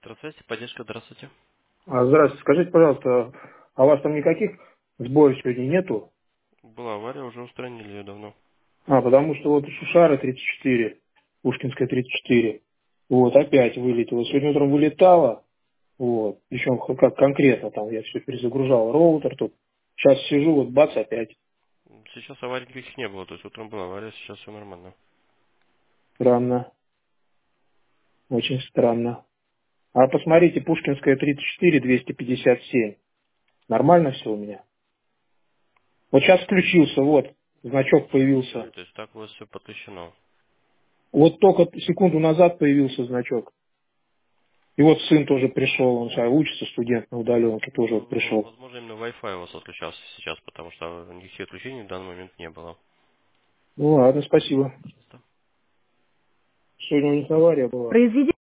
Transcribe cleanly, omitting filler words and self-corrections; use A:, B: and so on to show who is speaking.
A: Здравствуйте, поддержка, здравствуйте.
B: Здравствуйте, скажите, пожалуйста, а у вас там никаких сбоев сегодня нету?
A: Была авария, уже устранили ее давно.
B: Потому что вот Шушара 34, Пушкинская 34, вот, опять вылетела. Сегодня утром вылетала, вот, причем как конкретно, там я все перезагружал, роутер тут. Сейчас сижу, вот бац, опять.
A: Сейчас аварий никаких не было, то есть утром была авария, сейчас все нормально.
B: Странно, очень странно. А посмотрите, Пушкинская 34, 257. Нормально все у меня? Вот сейчас включился, вот, значок появился.
A: То есть так у вас все подключено.
B: Вот только секунду назад появился значок. И вот сын тоже пришел, он сейчас учится, студент на удаленке, тоже вот пришел.
A: Возможно, именно Wi-Fi у вас отключался сейчас, потому что никаких отключений в данный момент не было.
B: Ну ладно, спасибо.
A: Пожалуйста.
B: Сегодня у них авария была.